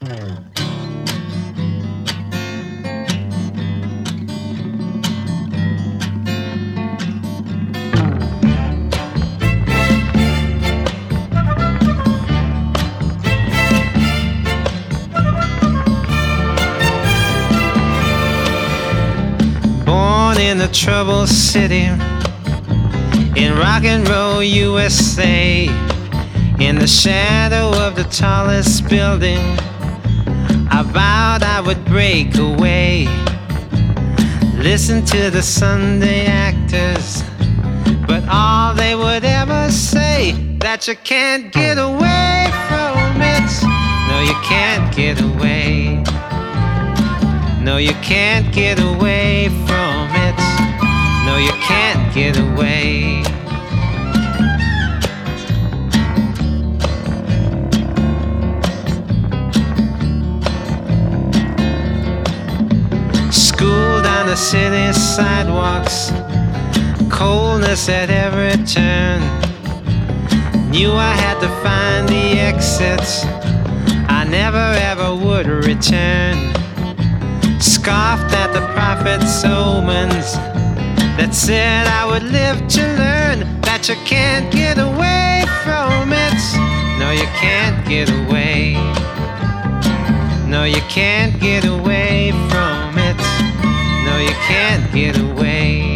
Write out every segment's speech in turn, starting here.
Born in the troubled city, in rock and roll USA, in the shadow of the tallest building, I vowed I would break away. Listen to the Sunday actors, but all they would ever say, that you can't get away from it. No, you can't get away. No, you can't get away from it. No, you can't get away. School down the city sidewalks, coldness at every turn. Knew I had to find the exits, I never ever would return. Scoffed at the prophet's omens that said I would live to learn that you can't get away from it. No, you can't get away. No, you can't get away from it. No, you can't get away.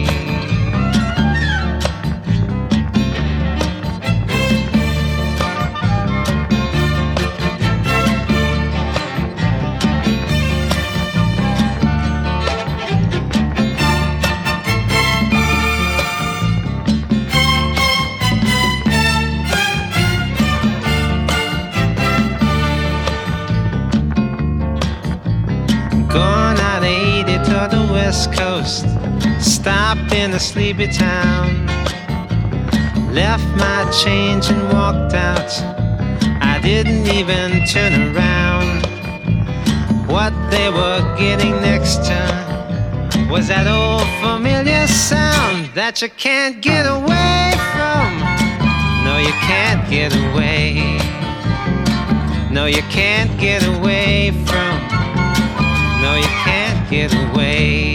Gone out 80 to the west coast, stopped in a sleepy town, left my change and walked out. I didn't even turn around. What they were getting next to was that old familiar sound that you can't get away from. No, you can't get away. No, you can't get away from. No, you can't get away.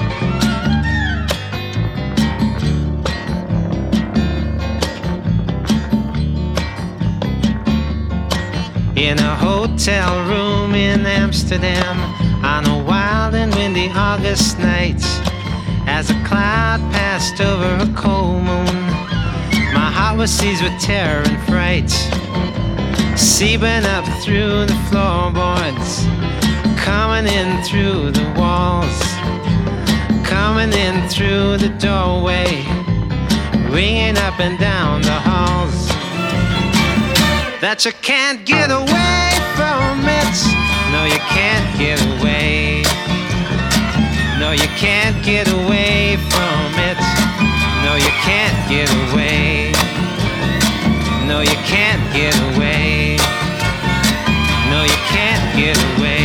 In a hotel room in Amsterdam, on a wild and windy August night, as a cloud passed over a cold moon, my heart was seized with terror and fright, seeping up through the floorboards, coming in through the walls, coming in through the doorway, ringing up and down the halls. That you can't get away from it. No, you can't get away. No, you can't get away from it. No, you can't get away. No, you can't get away. No, you can't get away.